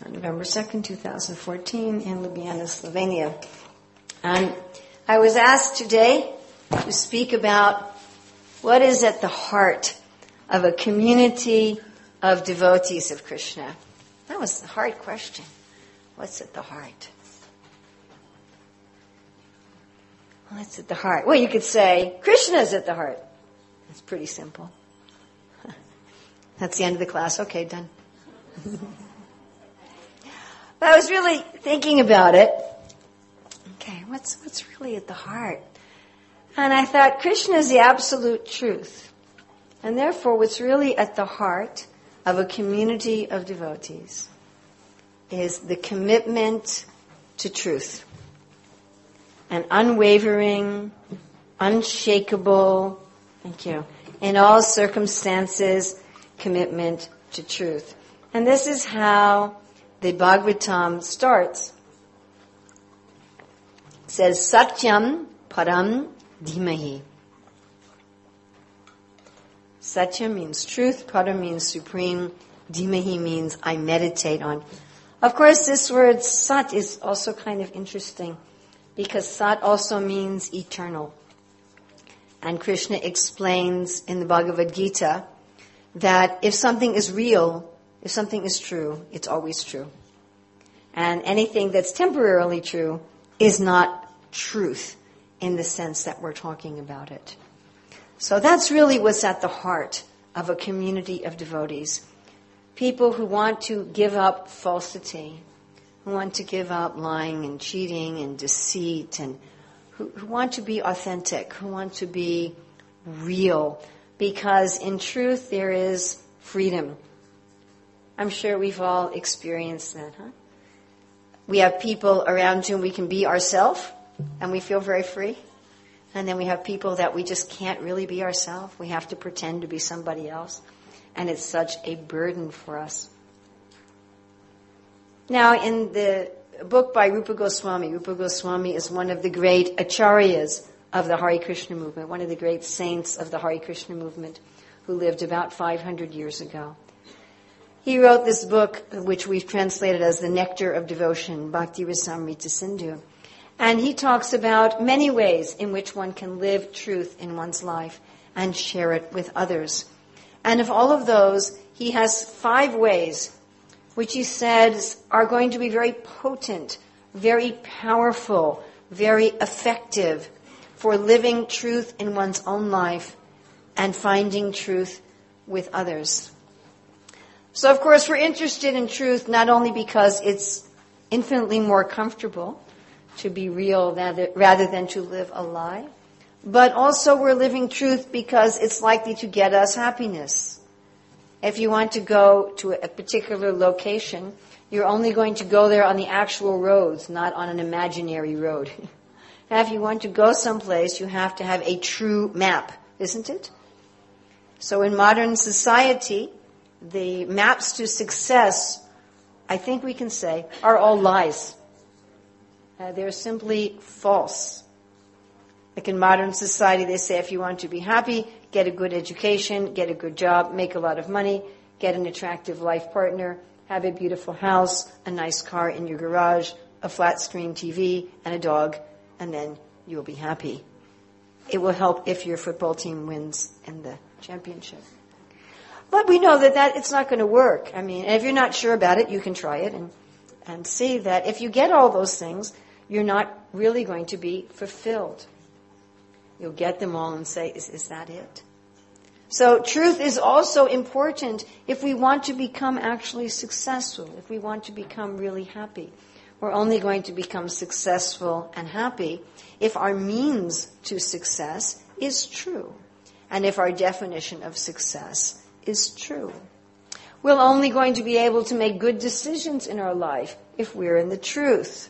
on November 2nd, 2014 in Ljubljana, Slovenia. And I was asked today to speak about what is at the heart of a community of devotees of Krishna. That was a hard question. What's at the heart? What's at the heart? Well, you could say, Krishna's at the heart. It's pretty simple. That's the end of the class. Okay, done. But I was really thinking about it. Okay, what's really at the heart? And I thought, Krishna is the absolute truth. And therefore, what's really at the heart of a community of devotees is the commitment to truth. An unwavering, unshakable, thank you, in all circumstances, commitment to truth. And this is how the Bhagavatam starts. It says, Satyam Param Dhimahi. Satya means truth, Param means supreme, Dhimahi means I meditate on. Of course, this word Sat is also kind of interesting because Sat also means eternal. And Krishna explains in the Bhagavad Gita that if something is real, if something is true, it's always true. And anything that's temporarily true is not truth in the sense that we're talking about it. So that's really what's at the heart of a community of devotees. People who want to give up falsity, who want to give up lying and cheating and deceit, and who want to be authentic, who want to be real, because in truth there is freedom. I'm sure we've all experienced that, huh? We have people around whom we can be ourselves, and we feel very free. And then we have people that we just can't really be ourselves. We have to pretend to be somebody else. And it's such a burden for us. Now, in the book by Rupa Goswami is one of the great acharyas of the Hare Krishna movement, one of the great saints of the Hare Krishna movement, who lived about 500 years ago. He wrote this book, which we've translated as The Nectar of Devotion, Bhakti Rasamrita Sindhu. And he talks about many ways in which one can live truth in one's life and share it with others. And of all of those, he has 5 ways which he says are going to be very potent, very powerful, very effective for living truth in one's own life and finding truth with others. So, of course, we're interested in truth not only because it's infinitely more comfortable to be real rather than to live a lie, but also we're living truth because it's likely to get us happiness. If you want to go to a particular location, you're only going to go there on the actual roads, not on an imaginary road. Now, if you want to go someplace, you have to have a true map, isn't it? So in modern society, the maps to success, I think we can say, are all lies. They're simply false. Like in modern society, they say if you want to be happy, get a good education, get a good job, make a lot of money, get an attractive life partner, have a beautiful house, a nice car in your garage, a flat screen TV, and a dog, and then you'll be happy. It will help if your football team wins in the championship. But we know that it's not going to work. I mean, if you're not sure about it, you can try it and see that if you get all those things, you're not really going to be fulfilled. You'll get them all and say, is that it? So truth is also important if we want to become actually successful, if we want to become really happy. We're only going to become successful and happy if our means to success is true, and if our definition of success is true. We're only going to be able to make good decisions in our life if we're in the truth.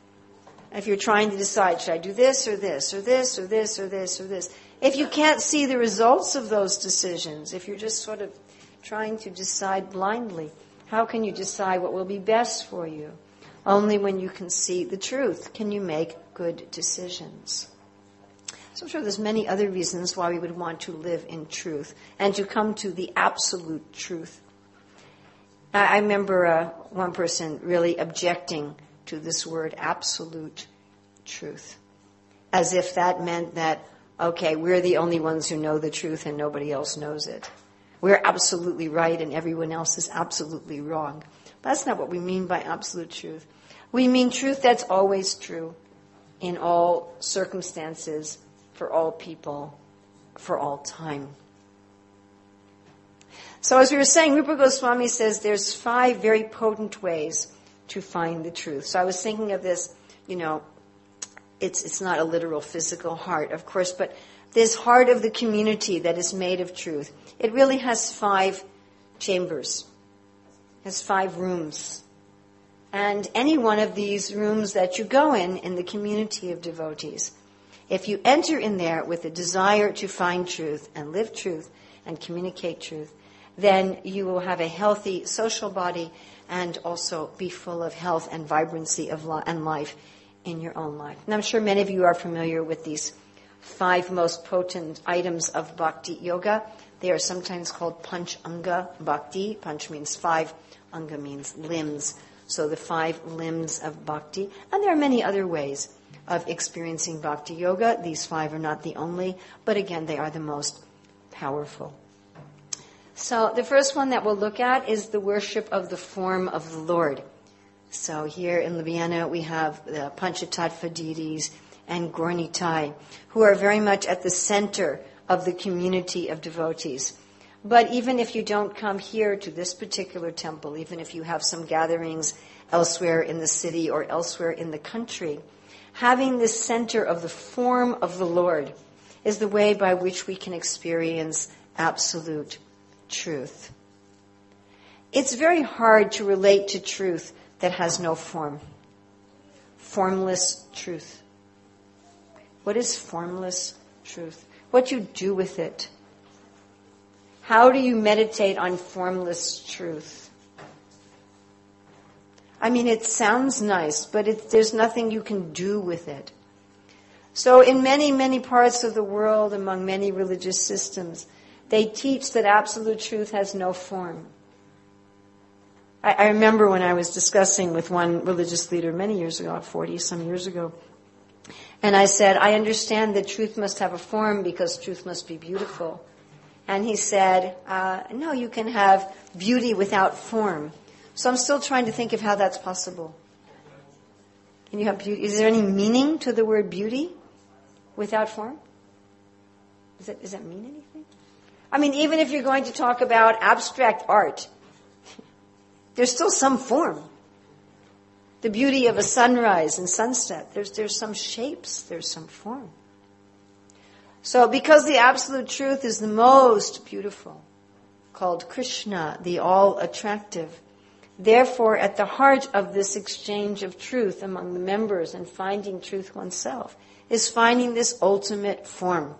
If you're trying to decide, should I do this or this or this or this or this or this? If you can't see the results of those decisions, if you're just sort of trying to decide blindly, how can you decide what will be best for you? Only when you can see the truth can you make good decisions. So I'm sure there's many other reasons why we would want to live in truth and to come to the absolute truth. I remember one person really objecting to this word absolute truth, as if that meant that, okay, we're the only ones who know the truth and nobody else knows it. We're absolutely right and everyone else is absolutely wrong. But that's not what we mean by absolute truth. We mean truth that's always true in all circumstances, for all people, for all time. So as we were saying, Rupa Goswami says there's 5 very potent ways to find the truth. So I was thinking of this, it's not a literal physical heart, of course, but this heart of the community that is made of truth. It really has 5 chambers, has 5 rooms. And any one of these rooms that you go in the community of devotees, if you enter in there with a desire to find truth and live truth and communicate truth, then you will have a healthy social body and also be full of health and vibrancy and life in your own life. And I'm sure many of you are familiar with these 5 most potent items of bhakti yoga. They are sometimes called Panch Anga Bhakti. Panch means 5, Anga means limbs. So the 5 limbs of bhakti. And there are many other ways of experiencing bhakti yoga. These 5 are not the only, but again, they are the most powerful. So the first one that we'll look at is the worship of the form of the Lord. So here in Ljubljana we have the Panchatattva deities and Gornitai, who are very much at the center of the community of devotees. But even if you don't come here to this particular temple, even if you have some gatherings elsewhere in the city or elsewhere in the country, having this center of the form of the Lord is the way by which we can experience absolute truth. It's very hard to relate to truth that has no form. Formless truth. What is formless truth? What you do with it. How do you meditate on formless truth? I mean, it sounds nice, but there's nothing you can do with it. So in many, many parts of the world, among many religious systems, they teach that absolute truth has no form. I remember when I was discussing with one religious leader many years ago, 40-some years ago, and I said, I understand that truth must have a form because truth must be beautiful. And he said, no, you can have beauty without form. So I'm still trying to think of how that's possible. Can you have beauty? Is there any meaning to the word beauty without form? Does that mean anything? I mean, even if you're going to talk about abstract art, there's still some form. The beauty of a sunrise and sunset, there's some shapes, there's some form. So because the absolute truth is the most beautiful, called Krishna, the all-attractive, therefore at the heart of this exchange of truth among the members and finding truth oneself is finding this ultimate form.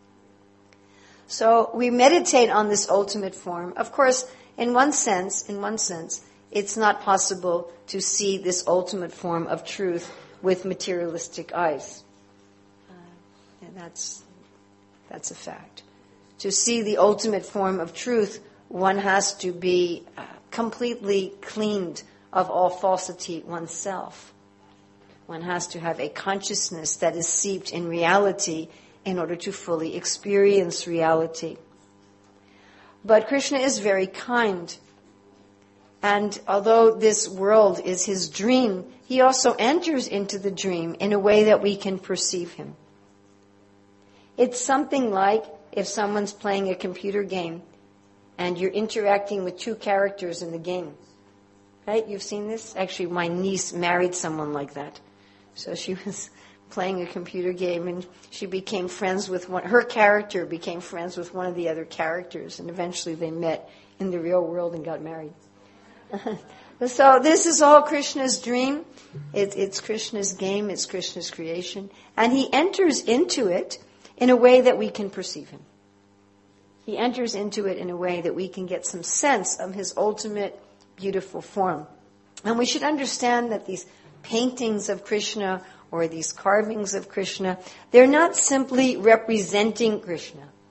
So we meditate on this ultimate form. Of course, in one sense, it's not possible to see this ultimate form of truth with materialistic eyes. And that's a fact. To see the ultimate form of truth, one has to be completely cleaned of all falsity oneself. One has to have a consciousness that is seeped in reality in order to fully experience reality. But Krishna is very kind. And although this world is his dream, he also enters into the dream in a way that we can perceive him. It's something like if someone's playing a computer game and you're interacting with 2 characters in the game. Right? You've seen this? Actually, my niece married someone like that. So she was playing a computer game and she became friends with her character became friends with one of the other characters, and eventually they met in the real world and got married. So this is all Krishna's dream. It's Krishna's game. It's Krishna's creation. And he enters into it in a way that we can perceive him. He enters into it in a way that we can get some sense of his ultimate beautiful form. And we should understand that these paintings of Krishna or these carvings of Krishna, they're not simply representing Krishna.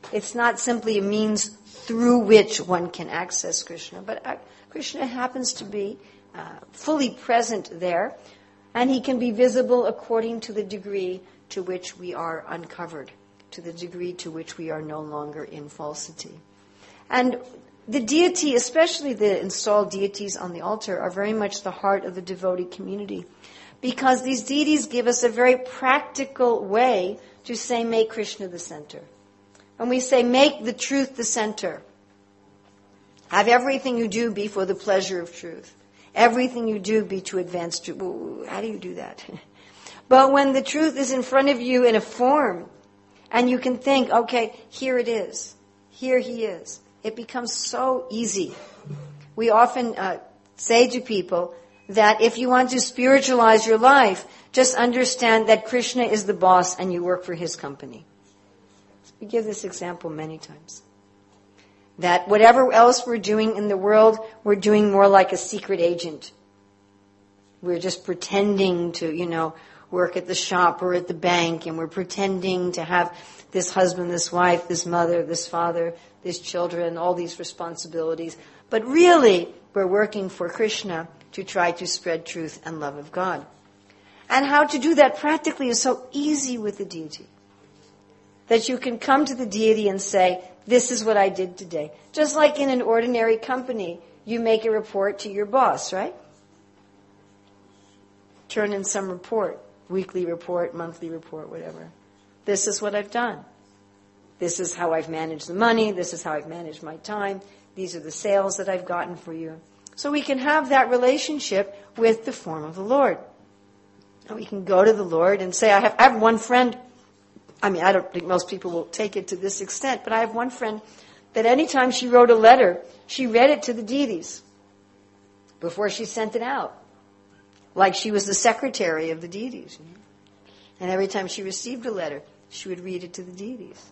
It's not simply a means through which one can access Krishna, but Krishna happens to be fully present there, and he can be visible according to the degree to which we are uncovered, to the degree to which we are no longer in falsity. And the deity, especially the installed deities on the altar, are very much the heart of the devotee community, because these deities give us a very practical way to say, make Krishna the center. When we say, make the truth the center, have everything you do be for the pleasure of truth. Everything you do be to advance truth. Well, how do you do that? But when the truth is in front of you in a form, and you can think, okay, here it is. Here he is. It becomes so easy. We often say to people that if you want to spiritualize your life, just understand that Krishna is the boss and you work for his company. We give this example many times. That whatever else we're doing in the world, we're doing more like a secret agent. We're just pretending to, work at the shop or at the bank, and we're pretending to have this husband, this wife, this mother, this father, these children, all these responsibilities. But really, we're working for Krishna to try to spread truth and love of God. And how to do that practically is so easy with the deity. That you can come to the deity and say, this is what I did today. Just like in an ordinary company, you make a report to your boss, right? Turn in some report, weekly report, monthly report, whatever. This is what I've done. This is how I've managed the money. This is how I've managed my time. These are the sales that I've gotten for you. So we can have that relationship with the form of the Lord. And we can go to the Lord and say, I have one friend. I don't think most people will take it to this extent, but I have one friend that anytime she wrote a letter, she read it to the deities before she sent it out. Like she was the secretary of the deities. And every time she received a letter, she would read it to the deities.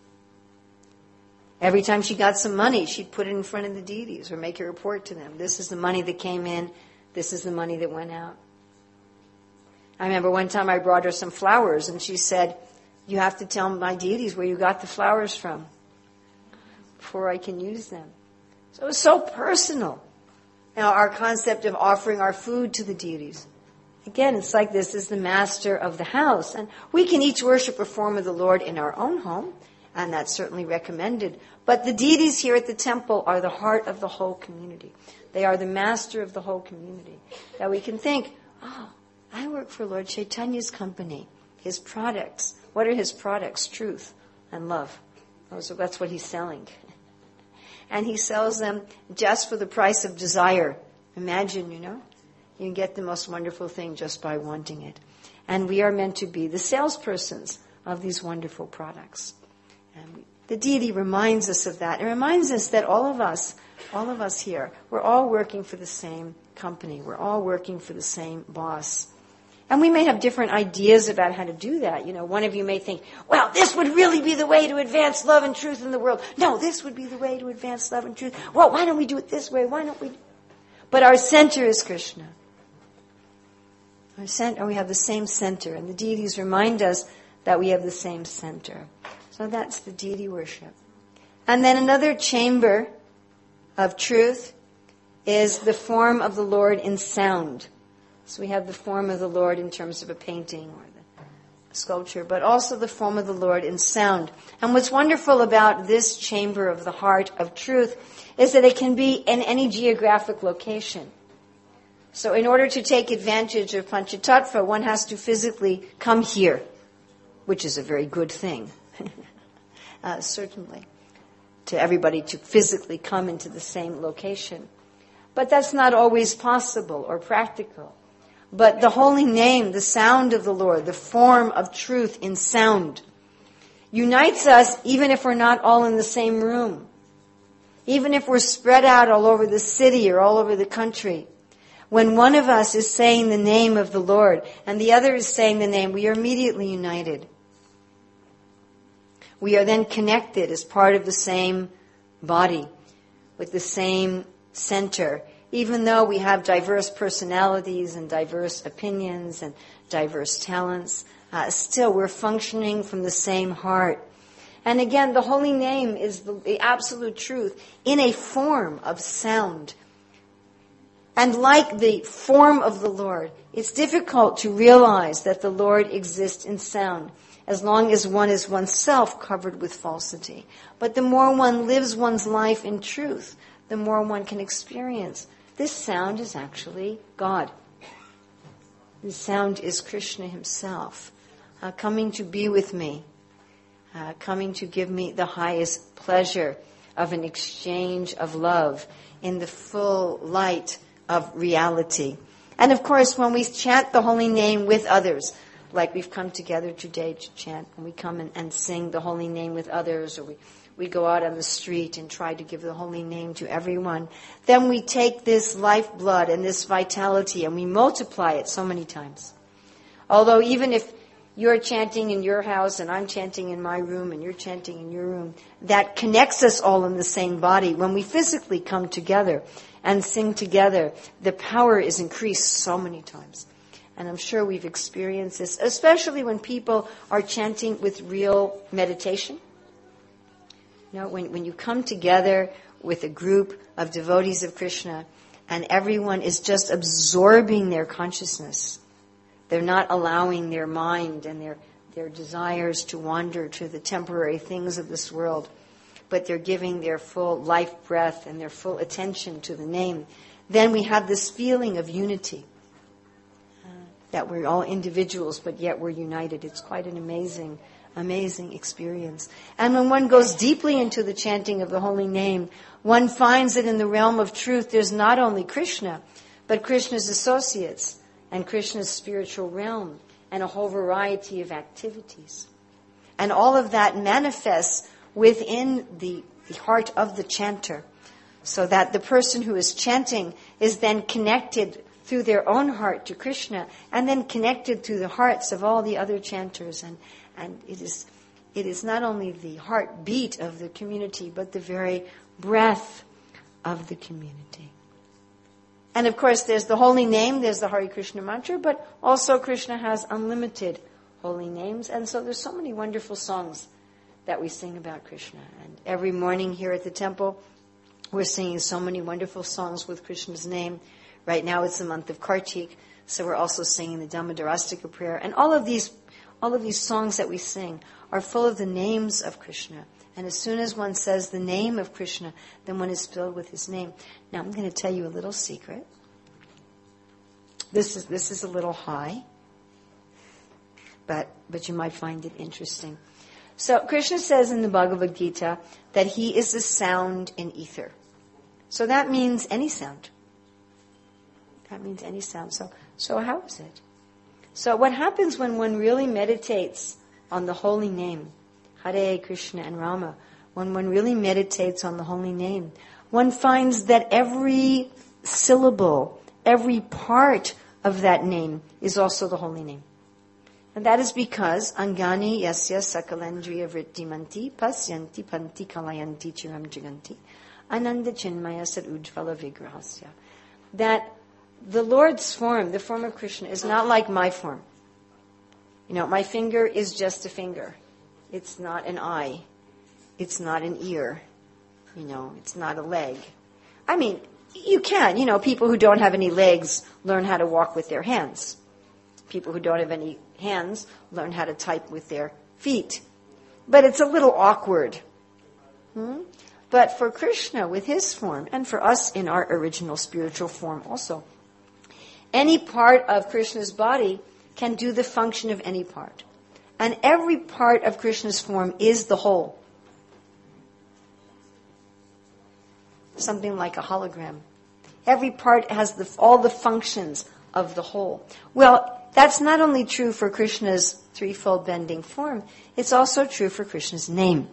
Every time she got some money, she'd put it in front of the deities or make a report to them. This is the money that came in. This is the money that went out. I remember one time I brought her some flowers, and she said, you have to tell my deities where you got the flowers from before I can use them. So it was so personal. Now, our concept of offering our food to the deities. Again, it's like this is the master of the house. And we can each worship a form of the Lord in our own home, and that's certainly recommended. But the deities here at the temple are the heart of the whole community. They are the master of the whole community. That we can think, I work for Lord Chaitanya's company, his products. What are his products? Truth and love. So that's what he's selling. And he sells them just for the price of desire. Imagine, you can get the most wonderful thing just by wanting it. And we are meant to be the salespersons of these wonderful products. And the deity reminds us of that. It reminds us that all of us here, we're all working for the same company. We're all working for the same boss. And we may have different ideas about how to do that. One of you may think, well, this would really be the way to advance love and truth in the world. No, this would be the way to advance love and truth. Well, why don't we do it this way? Why don't we? But our center is Krishna. We have the same center. And the deities remind us that we have the same center. So that's the deity worship. And then another chamber of truth is the form of the Lord in sound. So we have the form of the Lord in terms of a painting or the sculpture, but also the form of the Lord in sound. And what's wonderful about this chamber of the heart of truth is that it can be in any geographic location. So in order to take advantage of Panchatattva, one has to physically come here, which is a very good thing, certainly, to everybody to physically come into the same location. But that's not always possible or practical. But the holy name, the sound of the Lord, the form of truth in sound, unites us even if we're not all in the same room. Even if we're spread out all over the city or all over the country. When one of us is saying the name of the Lord and the other is saying the name, we are immediately united. We are then connected as part of the same body, with the same center. Even though we have diverse personalities and diverse opinions and diverse talents, still we're functioning from the same heart. And again, the holy name is the absolute truth in a form of sound. And like the form of the Lord, it's difficult to realize that the Lord exists in sound as long as one is oneself covered with falsity. But the more one lives one's life in truth, the more one can experience. This sound is actually God. This sound is Krishna himself, coming to be with me, coming to give me the highest pleasure of an exchange of love in the full light of reality. And of course, when we chant the holy name with others, like we've come together today to chant, when we come and sing the holy name with others, or we go out on the street and try to give the holy name to everyone, then we take this lifeblood and this vitality and we multiply it so many times. Although even if you're chanting in your house and I'm chanting in my room and you're chanting in your room, that connects us all in the same body. When we physically come together and sing together, the power is increased so many times. And I'm sure we've experienced this, especially when people are chanting with real meditation. You know, when you come together with a group of devotees of Krishna and everyone is just absorbing their consciousness. They're not allowing their mind and their desires to wander to the temporary things of this world, but they're giving their full life breath and their full attention to the name. Then we have this feeling of unity, that we're all individuals, but yet we're united. It's quite an amazing experience. And when one goes deeply into the chanting of the holy name, one finds that in the realm of truth, there's not only Krishna, but Krishna's associates and Krishna's spiritual realm and a whole variety of activities. And all of that manifests within the heart of the chanter, so that the person who is chanting is then connected through their own heart to Krishna, and then connected to the hearts of all the other chanters. And it is not only the heartbeat of the community, but the very breath of the community. And of course, there's the holy name, there's the Hare Krishna mantra, but also Krishna has unlimited holy names. And so there's so many wonderful songs that we sing about Krishna. And every morning here at the temple, we're singing so many wonderful songs with Krishna's name. Right now it's the month of Kartik, so we're also singing the Damodarastika prayer. And all of these songs that we sing are full of the names of Krishna. And as soon as one says the name of Krishna, then one is filled with his name. Now I'm going to tell you a little secret. This is a little high, but you might find it interesting. So Krishna says in the Bhagavad Gita that he is the sound in ether. So that means any sound. That means any sound. So how is it? So what happens when one really meditates on the holy name, Hare Krishna and Rama, when one really meditates on the holy name, one finds that every syllable, every part of that name is also the holy name. And that is because Angani yasya sakalendriya vrittimanti pasyanti panti kalayanti chiram jiganti ananda chinmaya sad ujvala vigrahasya. That the Lord's form, the form of Krishna, is not like my form. You know, my finger is just a finger. It's not an eye. It's not an ear. You know, it's not a leg. I mean, you can. You know, people who don't have any legs learn how to walk with their hands. People who don't have any hands learn how to type with their feet. But it's a little awkward. But for Krishna with his form, and for us in our original spiritual form also, any part of Krishna's body can do the function of any part. And every part of Krishna's form is the whole. Something like a hologram. Every part has all the functions of the whole. Well, that's not only true for Krishna's threefold bending form, it's also true for Krishna's name.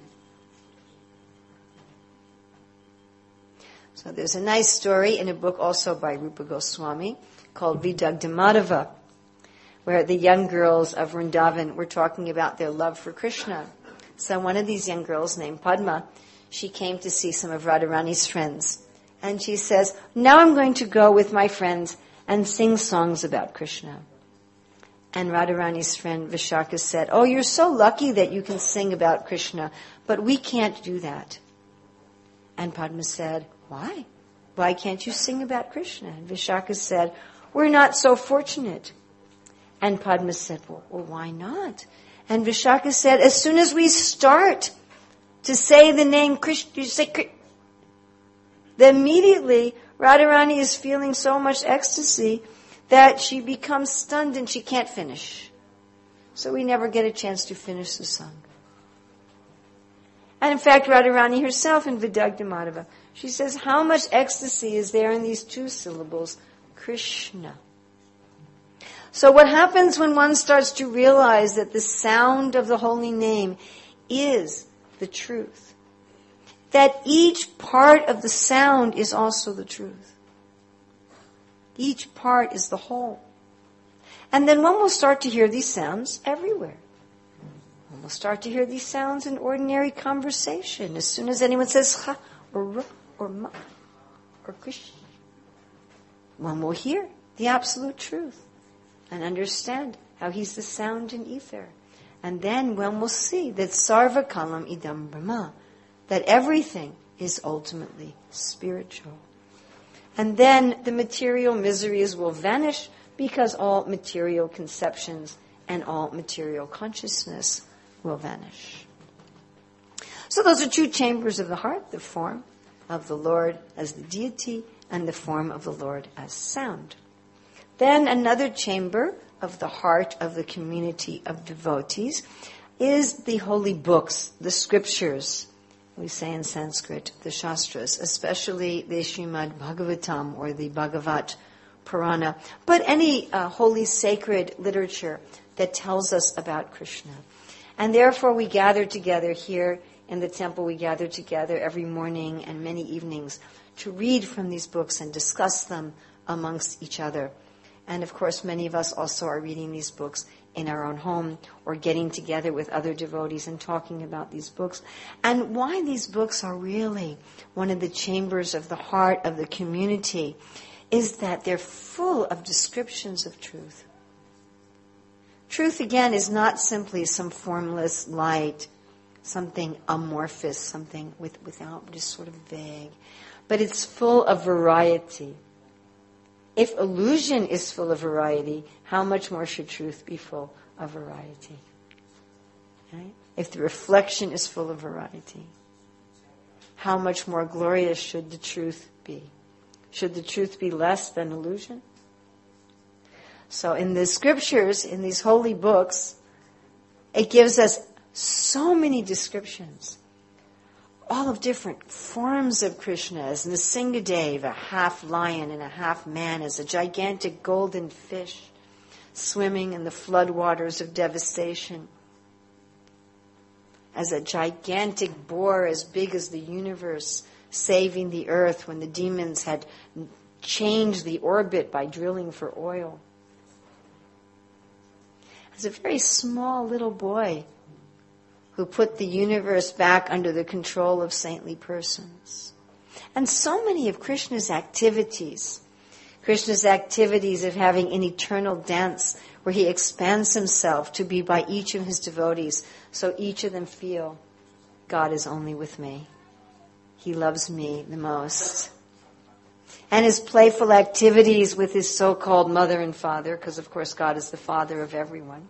So there's a nice story in a book also by Rupa Goswami called Vidagdha Madhava, where the young girls of Vrindavan were talking about their love for Krishna. So one of these young girls named Padma, she came to see some of Radharani's friends. And she says, now I'm going to go with my friends and sing songs about Krishna. And Radharani's friend Vishaka said, "Oh, you're so lucky that you can sing about Krishna, but we can't do that." And Padma said, "Why? Why can't you sing about Krishna?" And Vishaka said, "We're not so fortunate." And Padma said, well, why not? And Vishaka said, as soon as we start to say the name Krishna, you say Krishna, then immediately Radharani is feeling so much ecstasy that she becomes stunned and she can't finish. So we never get a chance to finish the song. And in fact, Radharani herself in Vidagdha Madhava, she says, how much ecstasy is there in these two syllables, Krishna? So what happens when one starts to realize that the sound of the holy name is the truth? That each part of the sound is also the truth. Each part is the whole. And then one will start to hear these sounds everywhere. One will start to hear these sounds in ordinary conversation. As soon as anyone says ha, or ra, or ma, or Krishna, one will hear the absolute truth and understand how he's the sound in ether. And then one will see that sarva kalam idam brahma, that everything is ultimately spiritual. And then the material miseries will vanish because all material conceptions and all material consciousness will vanish. So those are two chambers of the heart, the form of the Lord as the deity and the form of the Lord as sound. Then another chamber of the heart of the community of devotees is the holy books, the scriptures. We say in Sanskrit, the Shastras, especially the Srimad Bhagavatam or the Bhagavat Purana, but any holy sacred literature that tells us about Krishna. And therefore we gather together here in the temple, we gather together every morning and many evenings to read from these books and discuss them amongst each other. And of course, many of us also are reading these books in our own home or getting together with other devotees and talking about these books. And why these books are really one of the chambers of the heart of the community is that they're full of descriptions of truth. Truth, again, is not simply some formless light, something amorphous, something without, just sort of vague. But it's full of variety. If illusion is full of variety, how much more should truth be full of variety? Right? If the reflection is full of variety, how much more glorious should the truth be? Should the truth be less than illusion? So in the scriptures, in these holy books, it gives us so many descriptions, all of different forms of Krishna, as Nrsingadev, a half lion and a half man, as a gigantic golden fish swimming in the floodwaters of devastation, as a gigantic boar as big as the universe saving the earth when the demons had changed the orbit by drilling for oil, as a very small little boy who put the universe back under the control of saintly persons. And so many of Krishna's activities of having an eternal dance where he expands himself to be by each of his devotees, so each of them feel, God is only with me. He loves me the most. And his playful activities with his so-called mother and father, because of course God is the father of everyone.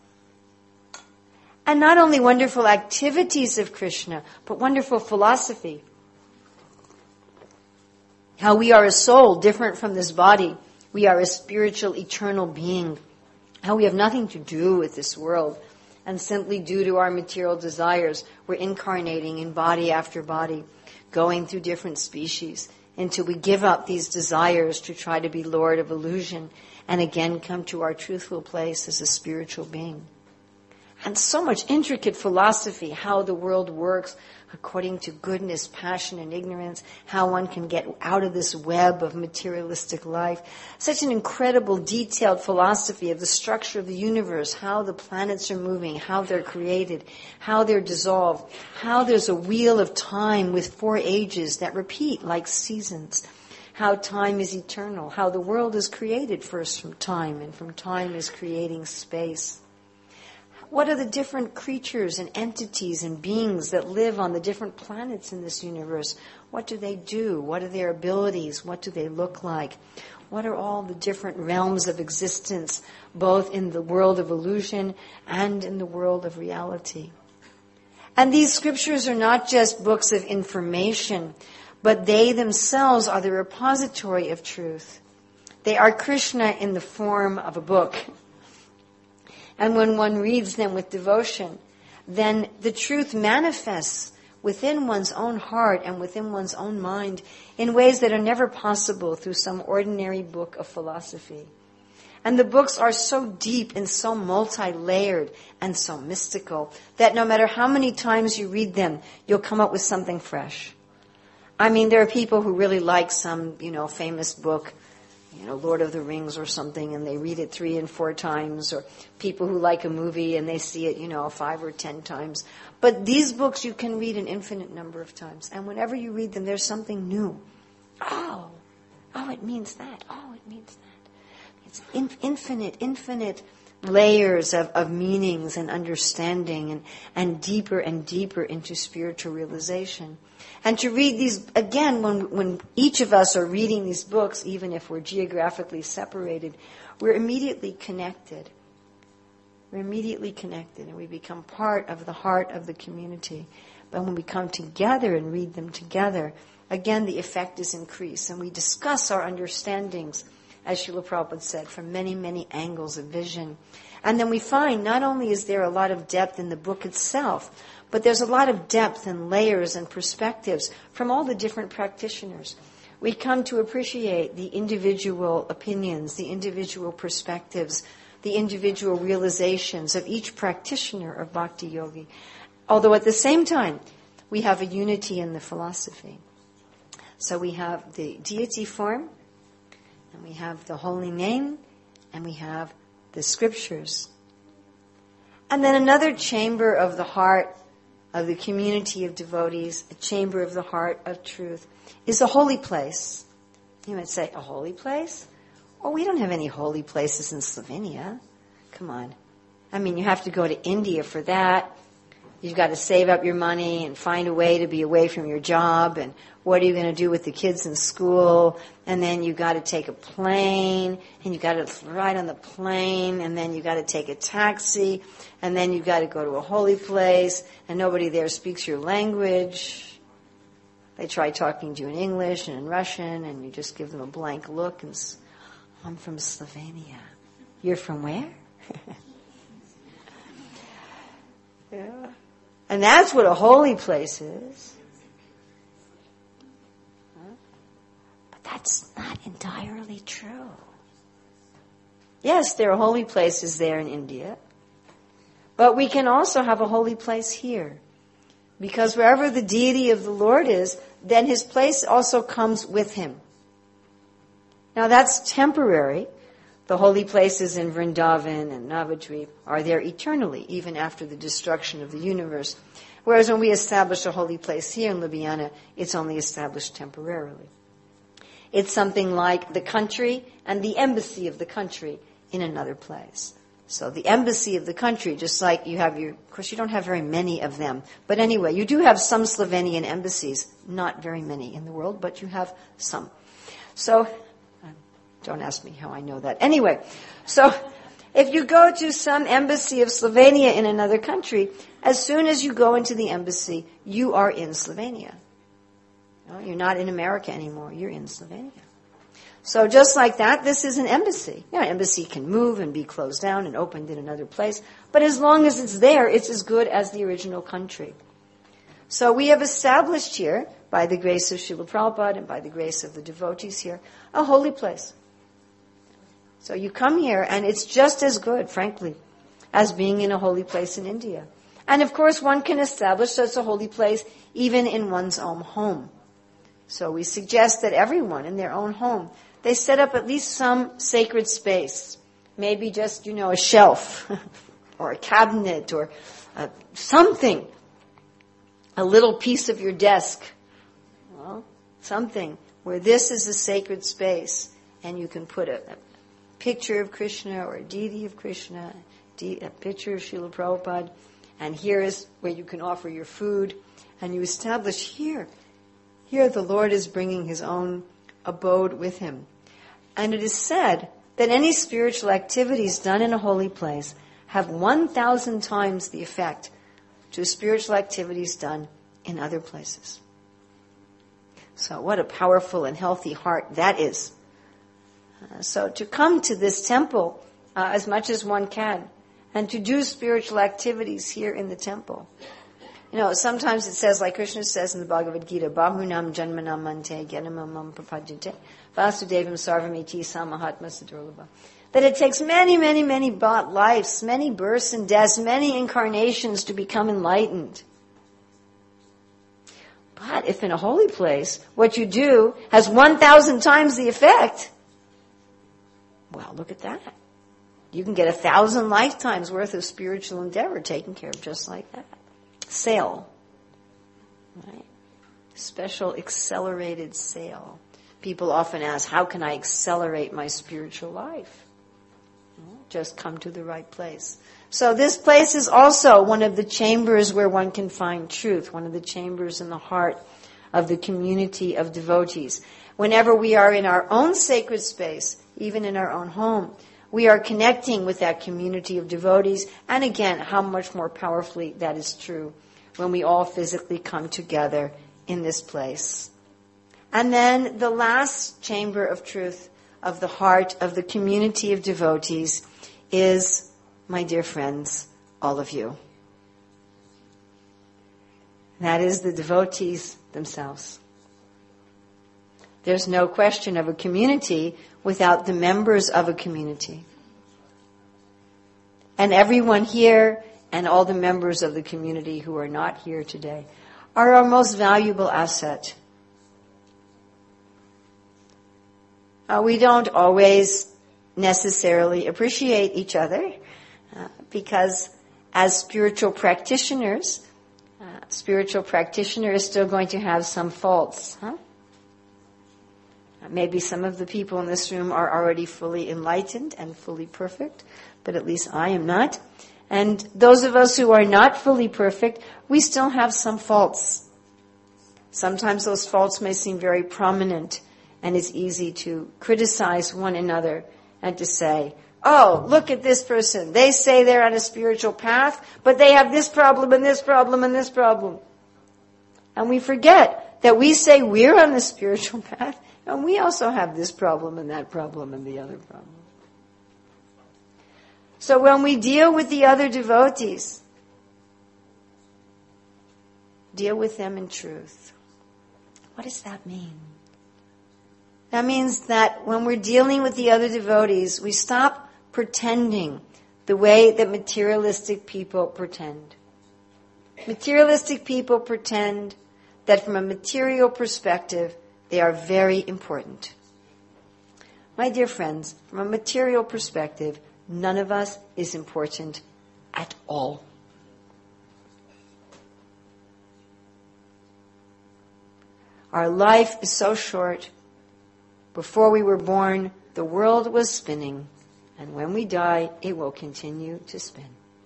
And not only wonderful activities of Krishna, but wonderful philosophy. How we are a soul different from this body. We are a spiritual, eternal being. How we have nothing to do with this world. And simply due to our material desires, we're incarnating in body after body, going through different species, until we give up these desires to try to be Lord of illusion, and again come to our truthful place as a spiritual being. And so much intricate philosophy, how the world works according to goodness, passion, and ignorance, how one can get out of this web of materialistic life. Such an incredible, detailed philosophy of the structure of the universe, how the planets are moving, how they're created, how they're dissolved, how there's a wheel of time with 4 ages that repeat like seasons, how time is eternal, how the world is created first from time, and from time is creating space. What are the different creatures and entities and beings that live on the different planets in this universe? What do they do? What are their abilities? What do they look like? What are all the different realms of existence, both in the world of illusion and in the world of reality? And these scriptures are not just books of information, but they themselves are the repository of truth. They are Krishna in the form of a book. And when one reads them with devotion, then the truth manifests within one's own heart and within one's own mind in ways that are never possible through some ordinary book of philosophy. And the books are so deep and so multi-layered and so mystical that no matter how many times you read them, you'll come up with something fresh. I mean, there are people who really like some, famous book, Lord of the Rings or something, and they read it 3 and 4 times, or people who like a movie and they see it, 5 or 10 times. But these books you can read an infinite number of times. And whenever you read them, there's something new. Oh, it means that. Oh, it means that. It's infinite layers of meanings and understanding and deeper into spiritual realization. And to read these, again, when each of us are reading these books, even if we're geographically separated, we're immediately connected. We're immediately connected, and we become part of the heart of the community. But when we come together and read them together, again, the effect is increased, and we discuss our understandings, as Srila Prabhupada said, from many, many angles of vision. And then we find not only is there a lot of depth in the book itself, but there's a lot of depth and layers and perspectives from all the different practitioners. We come to appreciate the individual opinions, the individual perspectives, the individual realizations of each practitioner of Bhakti Yogi. Although at the same time, we have a unity in the philosophy. So we have the deity form, and we have the holy name, and we have the scriptures. And then another chamber of the heart of the community of devotees, a chamber of the heart of truth, is a holy place. You might say, a holy place? Well, we don't have any holy places in Slovenia. Come on. I mean, you have to go to India for that. You've got to save up your money and find a way to be away from your job. And what are you going to do with the kids in school? And then you've got to take a plane, and you've got to ride on the plane, and then you've got to take a taxi, and then you've got to go to a holy place, and nobody there speaks your language. They try talking to you in English and in Russian, and you just give them a blank look and I'm from Slovenia. You're from where? Yeah. And that's what a holy place is. But that's not entirely true. Yes, there are holy places there in India. But we can also have a holy place here. Because wherever the deity of the Lord is, then his place also comes with him. Now that's temporary. The holy places in Vrindavan and Navadvip are there eternally, even after the destruction of the universe. Whereas when we establish a holy place here in Ljubljana, it's only established temporarily. It's something like the country and the embassy of the country in another place. So the embassy of the country, just like you have of course you don't have very many of them, but anyway, you do have some Slovenian embassies, not very many in the world, but you have some. So, don't ask me how I know that. Anyway, so if you go to some embassy of Slovenia in another country, as soon as you go into the embassy, you are in Slovenia. No, you're not in America anymore. You're in Slovenia. So just like that, this is an embassy. An embassy can move and be closed down and opened in another place. But as long as it's there, it's as good as the original country. So we have established here, by the grace of Srila Prabhupada and by the grace of the devotees here, a holy place. So you come here, and it's just as good, frankly, as being in a holy place in India. And of course, one can establish such a holy place even in one's own home. So we suggest that everyone in their own home, they set up at least some sacred space. Maybe just, a shelf or a cabinet or something. A little piece of your desk. Well, something where this is a sacred space, and you can put a picture of Krishna or a deity of Krishna, a picture of Srila Prabhupada, and here is where you can offer your food, and you establish here the Lord is bringing His own abode with Him. And it is said that any spiritual activities done in a holy place have 1,000 times the effect to spiritual activities done in other places. So what a powerful and healthy heart that is. So to come to this temple as much as one can, and to do spiritual activities here in the temple. Sometimes it says, like Krishna says in the Bhagavad Gita, Bahunam Janmanam Mante Gyanamamam Prapajate Vasudevam Sarvamiti Samahatma Sadurlabha. That it takes many, many, many lives, many births and deaths, many incarnations to become enlightened. But if in a holy place, what you do has 1,000 times the effect, well, look at that. You can get 1,000 lifetimes worth of spiritual endeavor taken care of just like that. Sale. Right? Special accelerated sale. People often ask, how can I accelerate my spiritual life? Well, just come to the right place. So this place is also one of the chambers where one can find truth, one of the chambers in the heart of the community of devotees. Whenever we are in our own sacred space, even in our own home, we are connecting with that community of devotees. And again, how much more powerfully that is true when we all physically come together in this place. And then the last chamber of truth of the heart of the community of devotees is, my dear friends, all of you. That is the devotees themselves. There's no question of a community without the members of a community. And everyone here and all the members of the community who are not here today are our most valuable asset. We don't always necessarily appreciate each other because as spiritual practitioner is still going to have some faults. Maybe some of the people in this room are already fully enlightened and fully perfect, but at least I am not. And those of us who are not fully perfect, we still have some faults. Sometimes those faults may seem very prominent, and it's easy to criticize one another and to say, oh, look at this person. They say they're on a spiritual path, but they have this problem and this problem and this problem. And we forget that we say we're on the spiritual path, and we also have this problem and that problem and the other problem. So when we deal with the other devotees, deal with them in truth. What does that mean? That means that when we're dealing with the other devotees, we stop pretending the way that materialistic people pretend. Materialistic people pretend that from a material perspective, they are very important. My dear friends, from a material perspective, none of us is important at all. Our life is so short. Before we were born, the world was spinning, and when we die, it will continue to spin.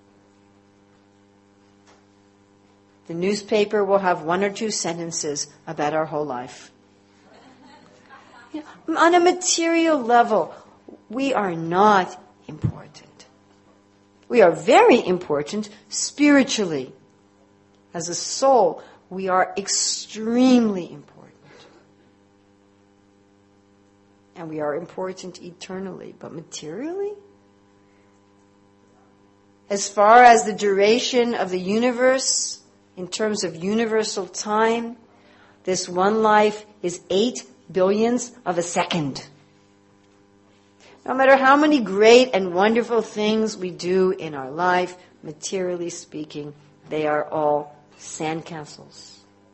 The newspaper will have 1 or 2 sentences about our whole life. On a material level, we are not important. We are very important spiritually. As a soul, we are extremely important. And we are important eternally. But materially? As far as the duration of the universe, in terms of universal time, this one life is 8 billionths of a second. No matter how many great and wonderful things we do in our life, materially speaking, they are all sandcastles.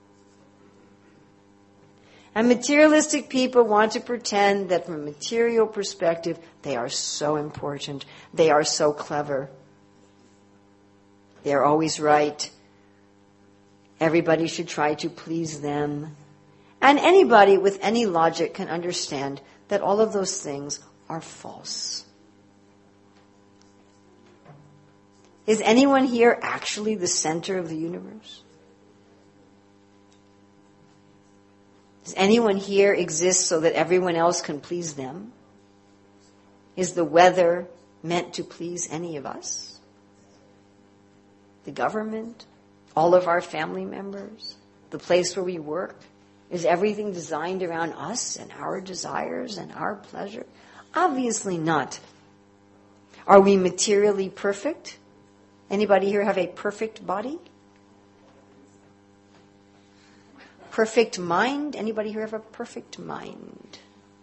And materialistic people want to pretend that from a material perspective, they are so important. They are so clever. They're always right. Everybody should try to please them. And anybody with any logic can understand that all of those things are false. Is anyone here actually the center of the universe? Does anyone here exist so that everyone else can please them? Is the weather meant to please any of us? The government? All of our family members? The place where we work? Is everything designed around us and our desires and our pleasure? Obviously not. Are we materially perfect? Anybody here have a perfect body? Perfect mind? Anybody here have a perfect mind?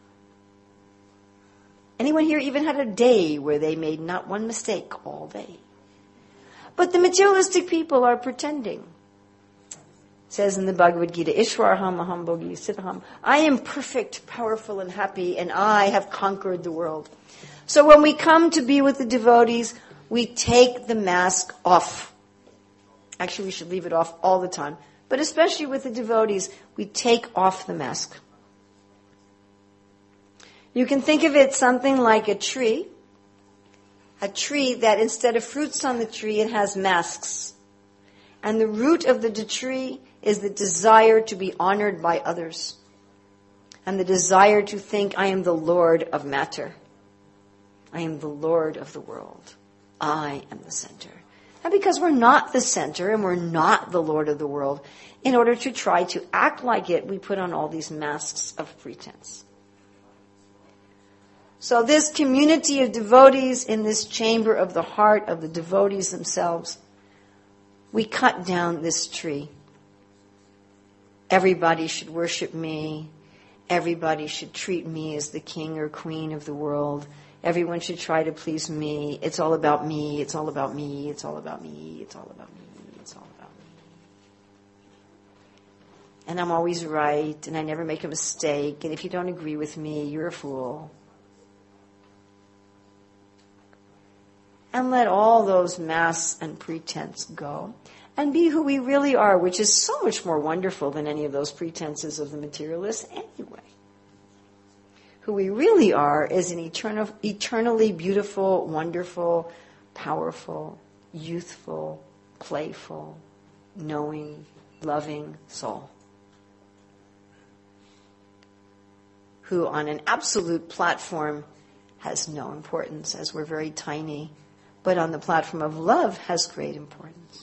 Anyone here even had a day where they made not one mistake all day? But the materialistic people are pretending. It says in the Bhagavad Gita, Ishwaraham aham bhogi siddhaham. I am perfect, powerful, and happy, and I have conquered the world. So when we come to be with the devotees, we take the mask off. Actually, we should leave it off all the time. But especially with the devotees, we take off the mask. You can think of it something like a tree that instead of fruits on the tree, it has masks. And the root of the tree is the desire to be honored by others. And the desire to think, I am the Lord of matter. I am the Lord of the world. I am the center. And because we're not the center and we're not the Lord of the world, in order to try to act like it, we put on all these masks of pretense. So this community of devotees in this chamber of the heart of the devotees themselves, we cut down this tree. Everybody should worship me. Everybody should treat me as the king or queen of the world. Everyone should try to please me. It's all about me. It's all about me. It's all about me. It's all about me. It's all about me. And I'm always right, and I never make a mistake. And if you don't agree with me, you're a fool. And let all those masks and pretense go and be who we really are, which is so much more wonderful than any of those pretenses of the materialists anyway. Who we really are is an eternally beautiful, wonderful, powerful, youthful, playful, knowing, loving soul. Who on an absolute platform has no importance, as we're very tiny, but on the platform of love has great importance.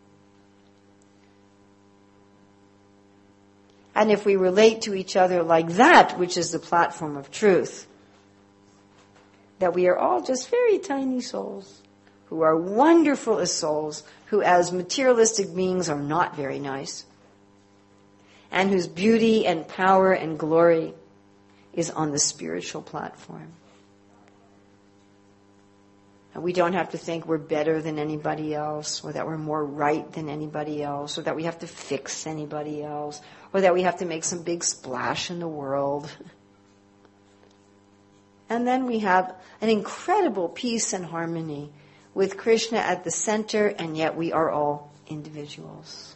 And if we relate to each other like that, which is the platform of truth, that we are all just very tiny souls who are wonderful as souls, who as materialistic beings are not very nice, and whose beauty and power and glory is on the spiritual platform. And we don't have to think we're better than anybody else, or that we're more right than anybody else, or that we have to fix anybody else, or that we have to make some big splash in the world. And then we have an incredible peace and harmony with Krishna at the center, and yet we are all individuals.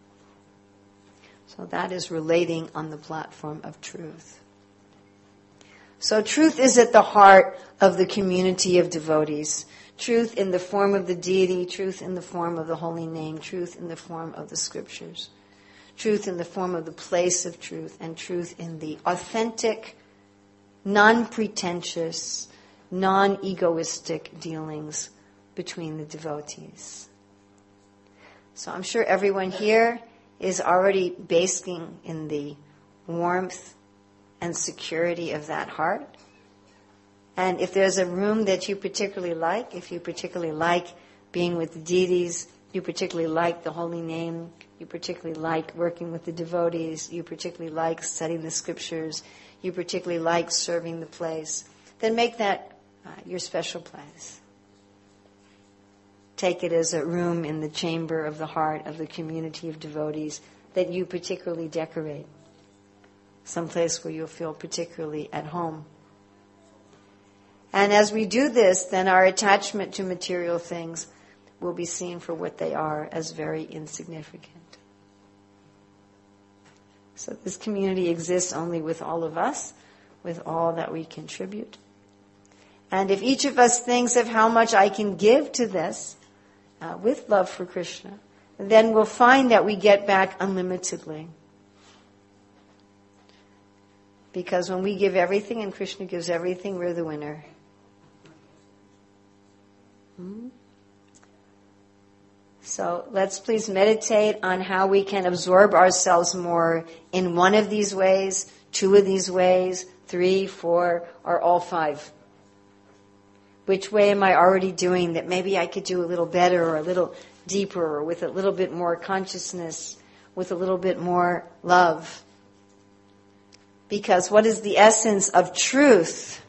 So that is relating on the platform of truth. So truth is at the heart of the community of devotees. Truth in the form of the deity, truth in the form of the holy name, truth in the form of the scriptures, truth in the form of the place of truth, and truth in the authentic, non-pretentious, non-egoistic dealings between the devotees. So I'm sure everyone here is already basking in the warmth and security of that heart. And if there's a room that you particularly like, if you particularly like being with the deities, you particularly like the holy name, you particularly like working with the devotees, you particularly like studying the scriptures, you particularly like serving the place, then make that your special place. Take it as a room in the chamber of the heart of the community of devotees that you particularly decorate. Someplace where you'll feel particularly at home. And as we do this, then our attachment to material things will be seen for what they are, as very insignificant. So this community exists only with all of us, with all that we contribute. And if each of us thinks of how much I can give to this, with love for Krishna, then we'll find that we get back unlimitedly. Because when we give everything and Krishna gives everything, we're the winner. So let's please meditate on how we can absorb ourselves more in one of these ways, two of these ways, 3, 4, or all 5. Which way am I already doing that maybe I could do a little better or a little deeper or with a little bit more consciousness, with a little bit more love? Because what is the essence of truth?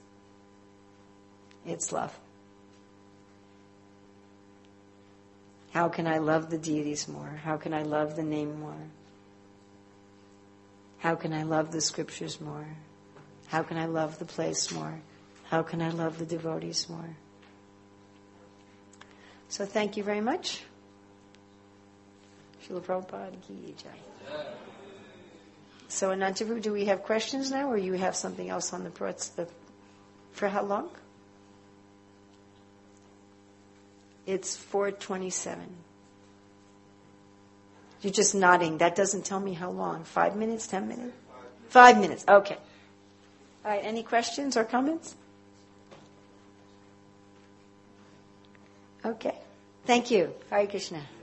It's love. How can I love the deities more? How can I love the name more? How can I love the scriptures more? How can I love the place more? How can I love the devotees more? So thank you very much. Srila Prabhupada ki jai. So Anantavu, do we have questions now, or you have something else on the for how long? It's 4:27. You're just nodding. That doesn't tell me how long. 5 minutes, 10 minutes? 5 minutes. Okay. All right. Any questions or comments? Okay. Thank you. Hare Krishna.